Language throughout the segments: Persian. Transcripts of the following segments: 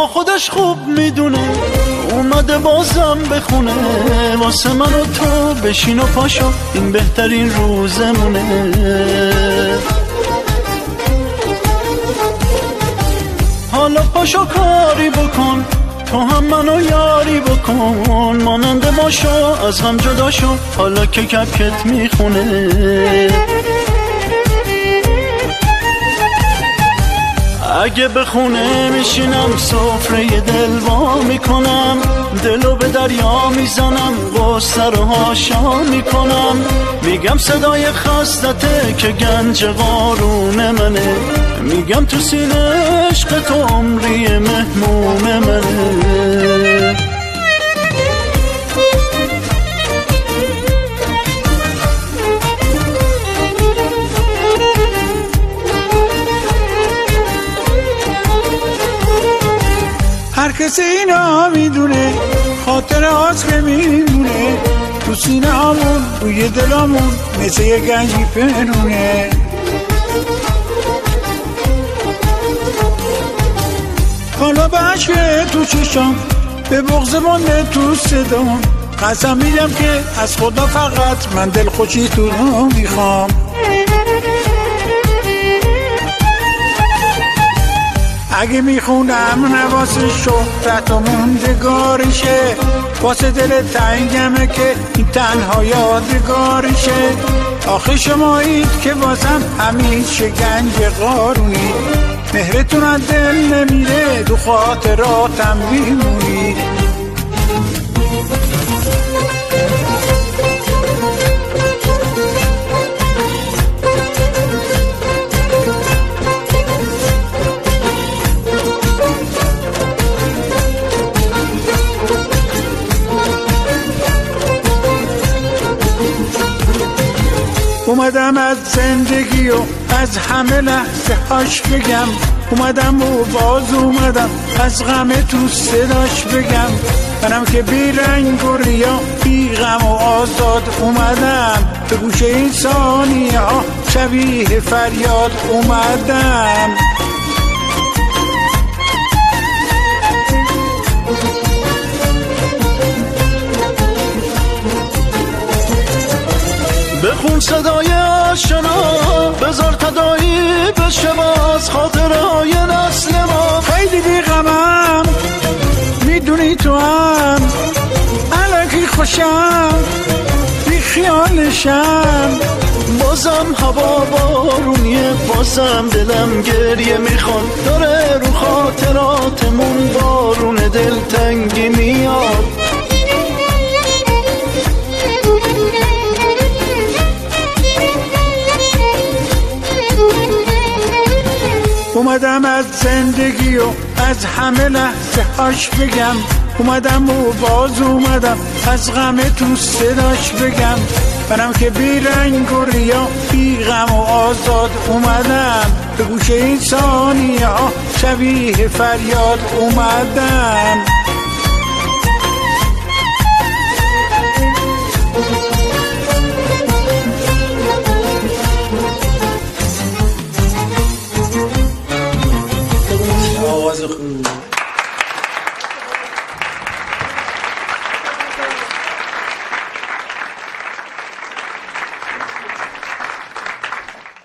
خودش خوب میدونه اومده بازم بخونه واسه من و تو بشین و پاشو این بهترین روزمونه حالا پاشو کاری بکن تو هم منو یاری بکن ماننده باشو از هم جدا شو حالا که کپکت میخونه اگه بخونه میشینم سفره دل وا میکنم دلو به دریا میزنم غصه رو هاشا میکنم میگم صدای خستته که گنج قارون منه میگم تو سینه عشق تو عمری مهمون منه هر کسی اینا میدونه خاطر هاست که میمونه تو سینه همون روی دلامون مثل یه گنجی پنونه حالا به عشق تو چشام به بغض مانده تو صدام قسم میدم که از خدا فقط من دل خوشی تو رو میخوام اگه میخونم نواس شهرت و موندگارشه واسه دل تنگمه که این تنها یادگارشه آخه شمایید که واسم همیشه گنج قارونی مهرتون از دل نمیره دو خاطراتم میمونی اومدم از زندگی و از همه لحظه هاش بگم اومدم و باز اومدم از غم تو صداش بگم منم که بی رنگ و ریا بی غم و آزاد اومدم به گوش این ثانیه ها شبیه فریاد اومدم بخون صدای آشنا بذار تدایی بشه باز خاطرهای نسل ما خیلی بیغمم میدونی تو هم الکی خوشم بی خیالشم بازم هوا بارونیه بازم دلم گریه میخواد داره رو خاطراتمون بارون دلتنگی میاد اومدم از زندگی و از همه لحظه هاش بگم اومدم و باز اومدم از غم تو صداش بگم منم که بی رنگ و ریا بی غم و آزاد اومدم به گوش این ثانیه ها شبیه فریاد اومدم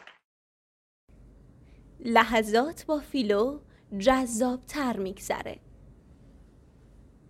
لحظات با فیلو جذاب تر میگذره.